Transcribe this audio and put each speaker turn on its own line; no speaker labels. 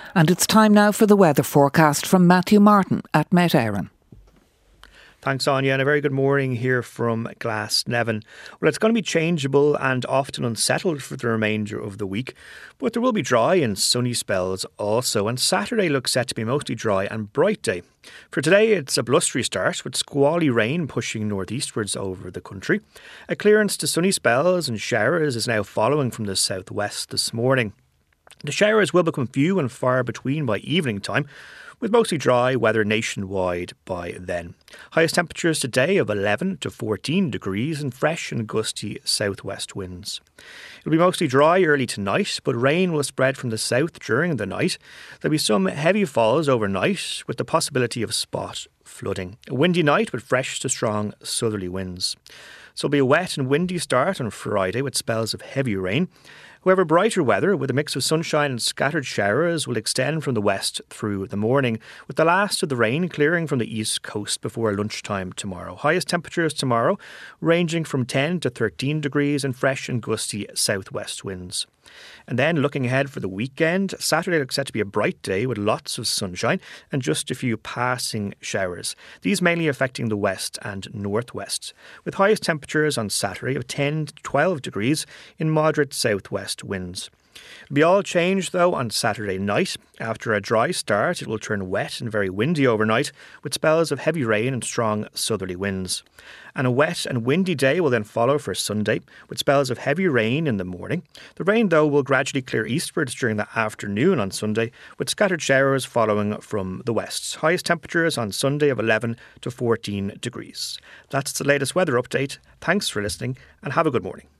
And it's time now for the weather forecast from Matthew Martin at Met Éireann.
Thanks, Anya, and a very good morning here from Glasnevin. Well, it's going to be changeable and often unsettled for the remainder of the week, but there will be dry and sunny spells also, and Saturday looks set to be mostly dry and bright day. For today, it's a blustery start with squally rain pushing northeastwards over the country. A clearance to sunny spells and showers is now following from the southwest this morning. The showers will become few and far between by evening time, with mostly dry weather nationwide by then. Highest temperatures today of 11 to 14 degrees and fresh and gusty southwest winds. It'll be mostly dry early tonight, but rain will spread from the south during the night. There'll be some heavy falls overnight with the possibility of spot flooding. A windy night with fresh to strong southerly winds. So it'll be a wet and windy start on Friday with spells of heavy rain. However, brighter weather with a mix of sunshine and scattered showers will extend from the west through the morning, with the last of the rain clearing from the east coast before lunchtime tomorrow. Highest temperatures tomorrow ranging from 10 to 13 degrees and fresh and gusty southwest winds. And then looking ahead for the weekend, Saturday looks set to be a bright day with lots of sunshine and just a few passing showers. These mainly affecting the west and northwest, with highest temperatures on Saturday of 10 to 12 degrees in moderate southwest winds. It'll be all changed though on Saturday night. After a dry start, it will turn wet and very windy overnight with spells of heavy rain and strong southerly winds. And a wet and windy day will then follow for Sunday with spells of heavy rain in the morning. The rain though will gradually clear eastwards during the afternoon on Sunday with scattered showers following from the west. Highest temperatures on Sunday of 11 to 14 degrees. That's the latest weather update. Thanks for listening and have a good morning.